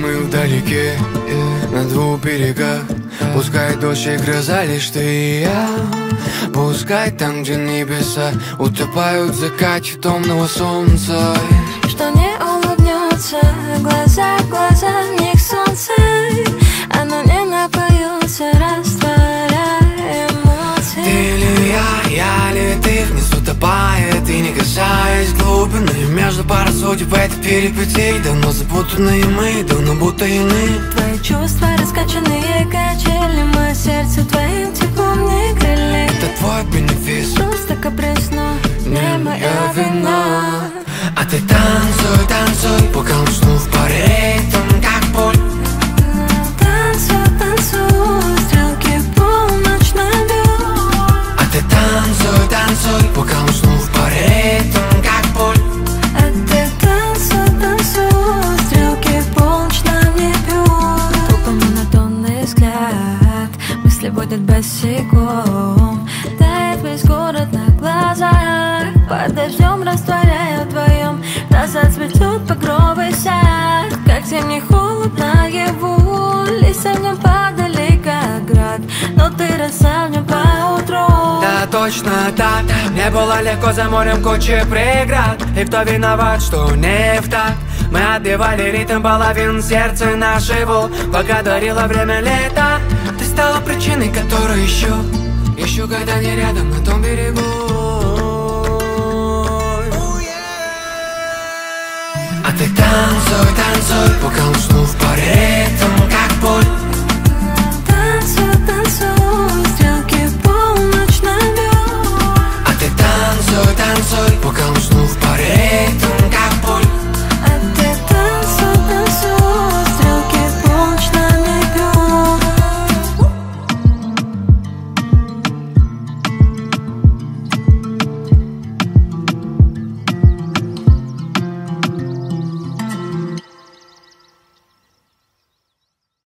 мы вдалеке, на двух берегах. Пускай дождь и гроза, лишь ты и я. Пускай там, где небеса утопают в закате томного солнца. Что не улыбнется, глаза в глаза, в них солнце. Оно не напоется, растворяя эмоции. Ты или я ли ты, внизу топает и не касаясь глубины. Между пар судеб в этой перипетии давно запутанные мы, давно будто иные. Твои чувства раскачанные качели, мое сердце твоим теплом не грели. Это твой бенефис, Просто каприсно, не моя вина. А ты танцуй, танцуй, пока усну в паре ритм, как боль. Танцуй, танцуй, стрелки полночь бьют. А ты танцуй, танцуй, пока усну в паре ритм, как боль. А ты танцуй, танцуй, стрелки полночь не бьют. Тупо монотонный взгляд, мысли водят босиком. Тает весь город на глазах, под дождем растворяя вдвоем. Нас отцветет багровый сад, как зимний холод наяву. Листья в нем падали, как град, но ты роса в нем поутру. Да, точно так, не было легко за морем кучи преград. И кто виноват, что не в такт? Мы отбивали ритм половин сердца нашего, пока дарило время лета. Ты стала причиной, которую ищу, когда не рядом на том берегу. А ты танцуй, танцуй, пока усну в паре ритм, как боль.